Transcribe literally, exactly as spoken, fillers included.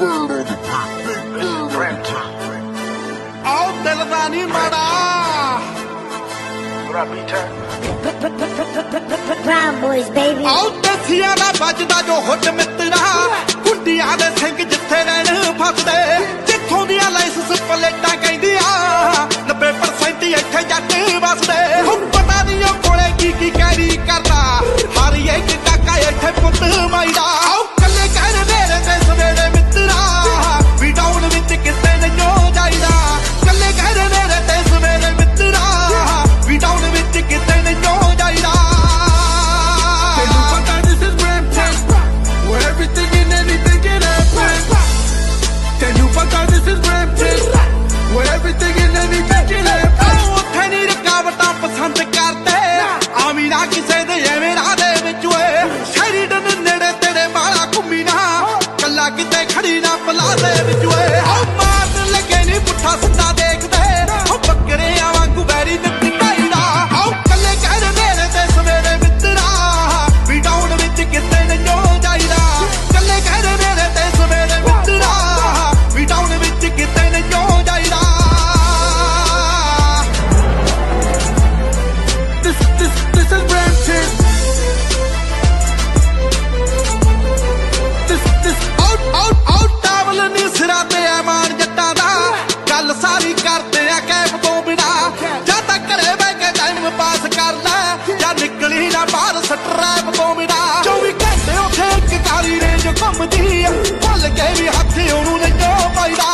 आओ दिल दा नी माड़ा Brown boys, baby. आओ दसिया दा बजदा जो हुट मित्रा कुंडिया दे सिंह जिथे रहन फसदे जिथों दियां लाइसेंस प्लेटां कहंदियां नब्बे परसेंट इत्थे जट वसदे हुण पता नहीं ओ कोले की की कैरी करदा हर एक काका इत्थे पुੱਤ माईदा आओ कल्ले कहर मेरे ते सवेरे मित्रा वी डाउन विच किते नहीं जाईदा कल्ले कहर मेरे ते सवेरे मित्रा वी डाउन विच किते नहीं जाईदा Everything and anything can happen. Can you fuck out? This is Brampton, where everything and anything can happen. ਉੱਥੇ ਨੀ ਰਕਾਵਟਾਂ ਪਸੰਦ ਕਰਦੇ ਆਵੀਂ ਨਾ ਕਿਸੇ ਦੇ ਐਵੇਂ ਰਾਹ ਦੇ ਵਿੱਚ ਓਏ ਸ਼ੈਰੀਡਨ ਨੇੜੇ ਤੇਰੇ ਮਾਲਾ ਘੁੰਮੀ ਨਾ ਕੱਲਾ ਕਿਤੇ ਖੜੀ ਨਾ ਪਲਾ ਦੇ ਵਿੱਚ ਓਏ ਓ ਮਾਰਨ ਲੱਗੇ ਨੀ ਪੁੱਠਾ ਸਿੱਧਾ ਦੇਖਦੇ ਓ ਬੱਕਰਿਆਂ ਵਾਂਗੂ ਬੈਰੀ ਦਿੱਤੀ ਕਾਈਦਾ ਆਓ ਕੱਲੇ ਕਹਿ ਮੇਰੇ ਤੇ ਸਵੇਰੇ ਮਿੱਤਰਾ ਵੀ ਡਾਊਨ ਵਿੱਚ ਕਿਤੇ ਨਹੀਂ ਜਾਈਦਾ ਕੱਲੇ ਕਹਿ ਮੇਰੇ ਤੇ ਸਵੇਰੇ ਮਿੱਤਰਾ ਵੀ ਡਾਊਨ ਵਿੱਚ ਕਿਤੇ ਨਹੀਂ ਜਾਈਦਾ This, this, this is Brampton. This, this. Out out out towel ਨੀ ਸਿਰਾਂ ਤੇ ਐ ਮਾਨ ਜੱਟਾਂ ਦਾ ਗੱਲ ਸਾਰੀ ਕਰਦੇ ਆ ਕੈਪ ਤੋਂ ਬਿਨਾ ਜਾਂ ਤਾਂ ਘਰੇ ਬਹਿ ਕੇ ਟਾਈਮ ਪਾਸ ਕਰ ਲੈ ਜਾਂ ਨਿਕਲੀ ਨਾ ਬਾਹਰ ਸਟਰੈਪ ਤੋਂ ਬਿਨਾ ਚੌਵੀ ਘੰਟੇ ਉੱਥੇ ਇੱਕ ਕਾਲੀ ਰੇਂਜ ਘੁੰਮਦੀ ਭੁੱਲ ਕੇ ਵੀ ਹੱਥ ਉਹਨੂੰ ਨਹੀਂ ਪਾਈਦਾ